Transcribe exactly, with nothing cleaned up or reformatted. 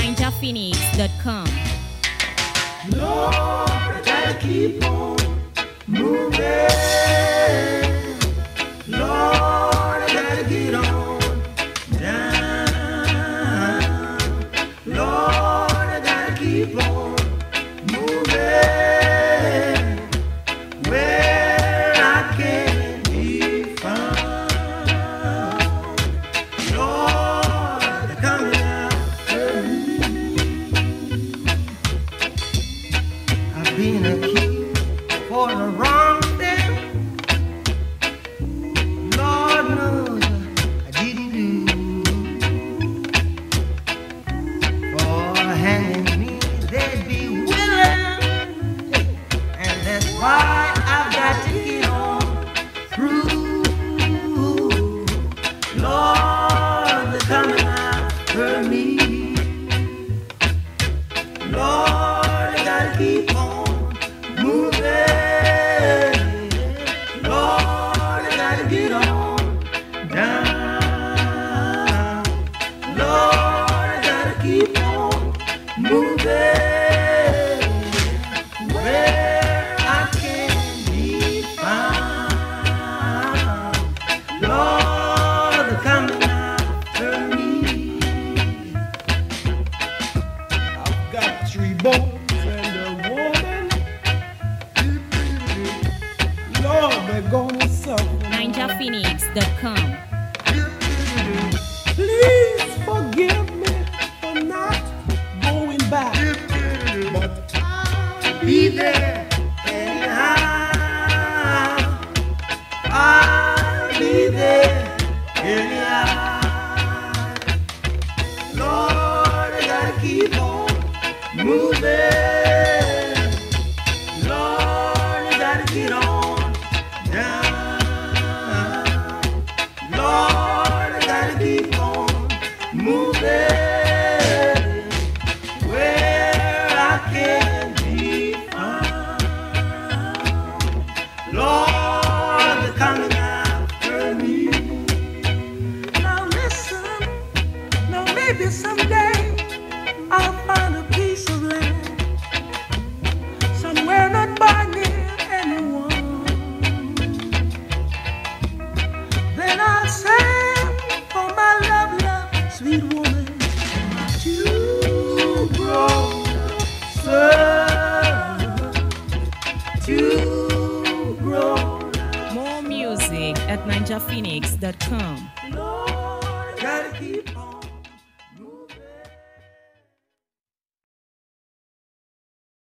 ninja phoenix dot com. Lord, I gotta keep on moving. Lord, I gotta get on down. Lord, I gotta keep on moving where I can be found. Lord, come after me. I've been a key for the wrong thing. Lord knows I didn't do. For hanging me, they'd be willing, and that's why I've got to get on through. Lord, they're coming after me. Lord, I gotta keep on moving. Lord, I gotta get on down. Lord, I gotta keep on moving where I can be found. Lord, they're coming after me. I've got three bones and a woman. Lord, they're gonna suffer. ninja phoenix dot com. Please forgive me for not going back, but I'll be there anyhow. I'll be there anyhow. Lord, I gotta keep on moving. Lord, I gotta get on down. Lord, I gotta keep on moving where I can be found. Lord, they're coming after me. Now listen, now maybe someday I'll find a piece of land somewhere not by near anyone. Then I'll send for my love, love, sweet woman to grow, sir, to grow. More music at ninja phoenix dot com. Lord, I gotta keep on.